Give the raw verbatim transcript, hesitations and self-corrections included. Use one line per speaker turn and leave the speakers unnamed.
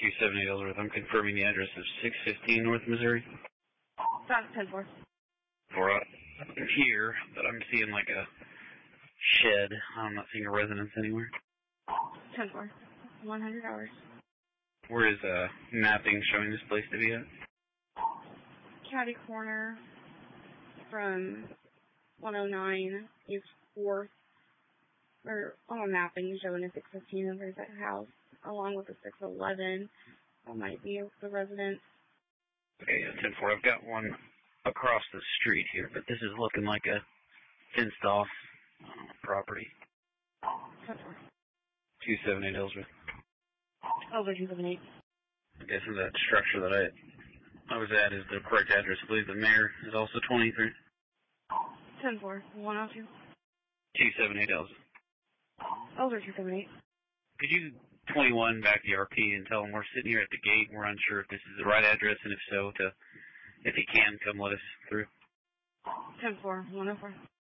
two seventy-eight Ellsworth. I'm confirming the address of six fifteen North Missouri.
That's ten four.
For uh, here, but I'm seeing like a shed. I'm not seeing a residence anywhere.
ten four. one hundred hours.
Where is uh, mapping showing this place to be at?
Catty corner from one oh nine East fourth. Or on a mapping showing a six fifteen and there's a house along with a six eleven. That might be the residence.
Okay, yeah, ten four. I've got one across the street here, but this is looking like a fenced off uh, property.
ten four.
two seventy-eight Ellsworth.
Over two seventy-eight.
I'm guessing that structure that I I was at is the correct address. I believe the mayor is also twenty-three.
ten four. one oh two.
two seventy-eight Ellsworth.
Over two seventy-eight.
Could you twenty-one back the R P and tell him we're sitting here at the gate and we're unsure if this is the right address, and if so, to if he can come let us through.
ten four. one oh four.